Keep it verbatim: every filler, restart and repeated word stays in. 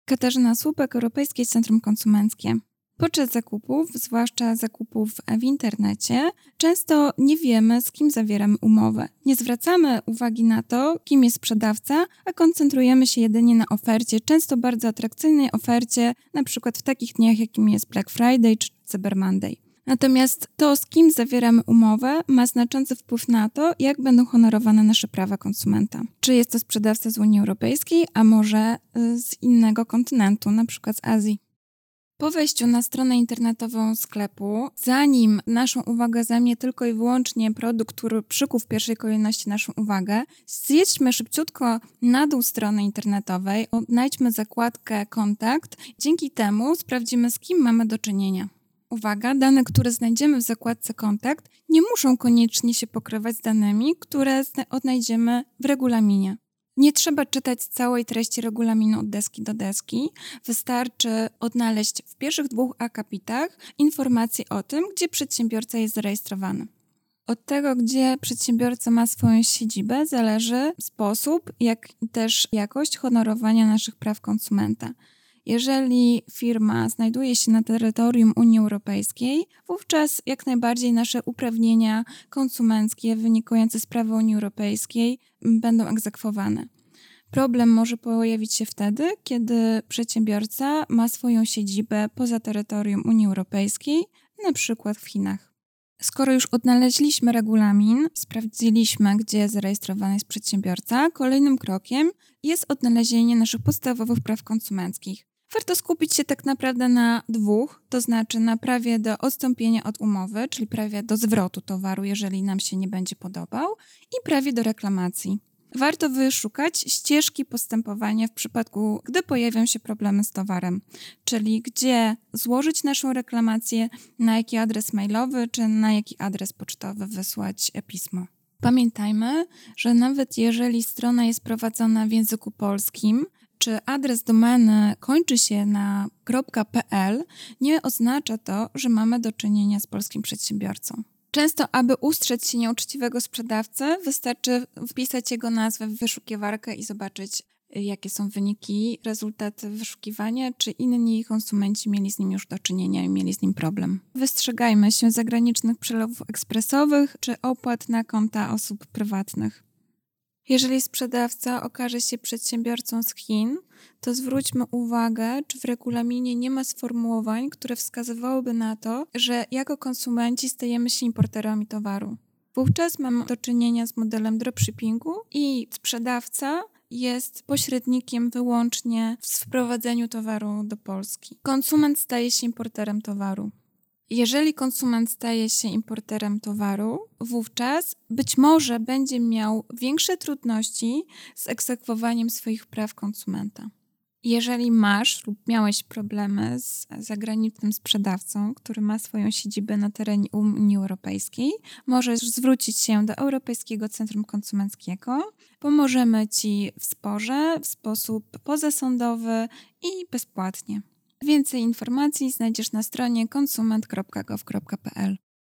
Katarzyna Słupek, Europejskie Centrum Konsumenckie. Podczas zakupów, zwłaszcza zakupów w internecie, często nie wiemy, z kim zawieramy umowę. Nie zwracamy uwagi na to, kim jest sprzedawca, a koncentrujemy się jedynie na ofercie, często bardzo atrakcyjnej ofercie, na przykład w takich dniach, jakim jest Black Friday czy Cyber Monday. Natomiast to, z kim zawieramy umowę, ma znaczący wpływ na to, jak będą honorowane nasze prawa konsumenta. Czy jest to sprzedawca z Unii Europejskiej, a może z innego kontynentu, na przykład z Azji. Po wejściu na stronę internetową sklepu, zanim naszą uwagę zajmie tylko i wyłącznie produkt, który przykuł w pierwszej kolejności naszą uwagę, zjedźmy szybciutko na dół strony internetowej, odnajdźmy zakładkę Kontakt. Dzięki temu sprawdzimy, z kim mamy do czynienia. Uwaga, dane, które znajdziemy w zakładce Kontakt, nie muszą koniecznie się pokrywać z danymi, które odnajdziemy w regulaminie. Nie trzeba czytać całej treści regulaminu od deski do deski. Wystarczy odnaleźć w pierwszych dwóch akapitach informacje o tym, gdzie przedsiębiorca jest zarejestrowany. Od tego, gdzie przedsiębiorca ma swoją siedzibę, zależy sposób, jak i też jakość honorowania naszych praw konsumenta. Jeżeli firma znajduje się na terytorium Unii Europejskiej, wówczas jak najbardziej nasze uprawnienia konsumenckie wynikające z prawa Unii Europejskiej będą egzekwowane. Problem może pojawić się wtedy, kiedy przedsiębiorca ma swoją siedzibę poza terytorium Unii Europejskiej, na przykład w Chinach. Skoro już odnaleźliśmy regulamin, sprawdziliśmy, gdzie zarejestrowany jest przedsiębiorca, kolejnym krokiem jest odnalezienie naszych podstawowych praw konsumenckich. Warto skupić się tak naprawdę na dwóch, to znaczy na prawie do odstąpienia od umowy, czyli prawie do zwrotu towaru, jeżeli nam się nie będzie podobał, i prawie do reklamacji. Warto wyszukać ścieżki postępowania w przypadku, gdy pojawią się problemy z towarem, czyli gdzie złożyć naszą reklamację, na jaki adres mailowy czy na jaki adres pocztowy wysłać pismo. Pamiętajmy, że nawet jeżeli strona jest prowadzona w języku polskim, czy adres domeny kończy się na .pl, nie oznacza to, że mamy do czynienia z polskim przedsiębiorcą. Często, aby ustrzec się nieuczciwego sprzedawcy, wystarczy wpisać jego nazwę w wyszukiwarkę i zobaczyć, jakie są wyniki, rezultaty wyszukiwania, czy inni konsumenci mieli z nim już do czynienia i mieli z nim problem. Wystrzegajmy się zagranicznych przelewów ekspresowych czy opłat na konta osób prywatnych. Jeżeli sprzedawca okaże się przedsiębiorcą z Chin, to zwróćmy uwagę, czy w regulaminie nie ma sformułowań, które wskazywałyby na to, że jako konsumenci stajemy się importerami towaru. Wówczas mamy do czynienia z modelem dropshippingu i sprzedawca jest pośrednikiem wyłącznie w wprowadzeniu towaru do Polski. Konsument staje się importerem towaru. Jeżeli konsument staje się importerem towaru, wówczas być może będzie miał większe trudności z egzekwowaniem swoich praw konsumenta. Jeżeli masz lub miałeś problemy z zagranicznym sprzedawcą, który ma swoją siedzibę na terenie Unii Europejskiej, możesz zwrócić się do Europejskiego Centrum Konsumenckiego. Pomożemy Ci w sporze w sposób pozasądowy i bezpłatnie. Więcej informacji znajdziesz na stronie konsument kropka gov kropka pl.